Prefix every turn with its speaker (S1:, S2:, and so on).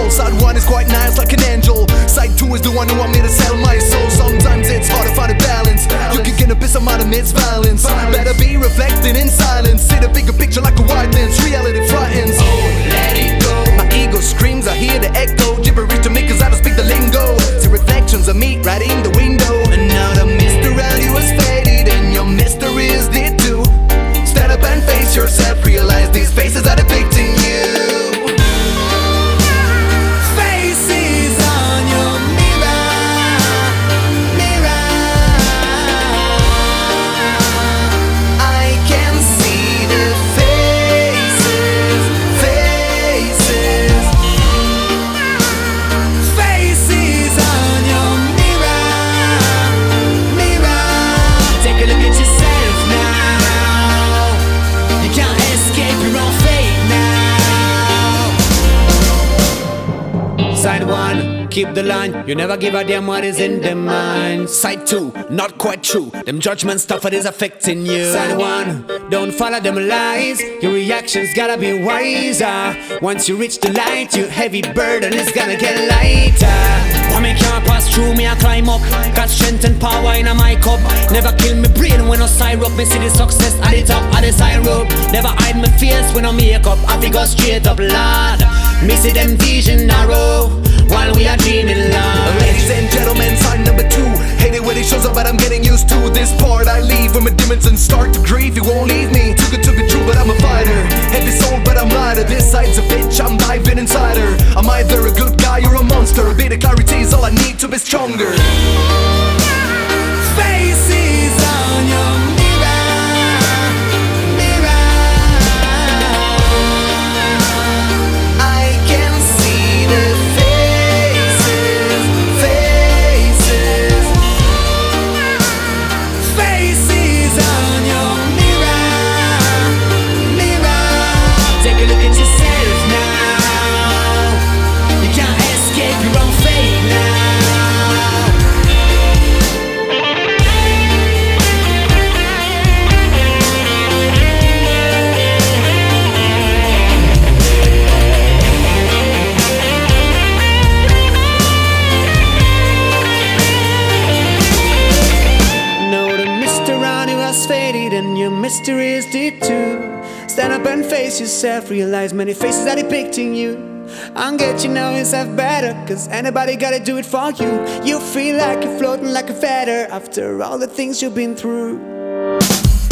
S1: control. Side one is quite nice like an angel. Side two is the one who want me to sell my soul. Sometimes it's hard to find a balance. You can get a piece of mind amidst violence. Better be reflecting in silence. See the bigger picture like a wide lens. Reality frightens. Oh, let it go. My ego screams, I hear the echo. Gibberish to me cause I don't speak the lingo. See reflections of me right in the window. And now the mist around you has faded, and your mysteries did too. Stand up and face yourself. Realize these faces are depicting you.
S2: Side one, keep the line. You never give a damn what is in their mind. Side two, not quite true. Them judgment stuff that is affecting you. Side one, don't follow them lies. Your reactions gotta be wiser. Once you reach the light, your heavy burden is gonna get lighter. When me can't pass through, me I climb up. Got strength and power in my cup. Never kill me brain when I side up. Me see the success at the top of the side rope. Never hide my fears when I make up. I figure straight up, Lord. Me see them vision narrow while we are dreaming large.
S1: Ladies and gentlemen, sign number 2. Hate it when it shows up, but I'm getting used to this part. I leave when my demons and start to grieve. You won't leave me, too good to be true, but I'm a fighter. Heavy soul, but I'm lighter. This side's a bitch, I'm diving inside her. I'm either a good guy or a monster. A bit of clarity is all I need to be stronger.
S2: Faces on your faded and your mysteries did too. Stand up and face yourself. Realize many faces are depicting you. And get you know yourself better, cause anybody gotta do it for you. You feel like you're floating like a feather after all the things you've been through.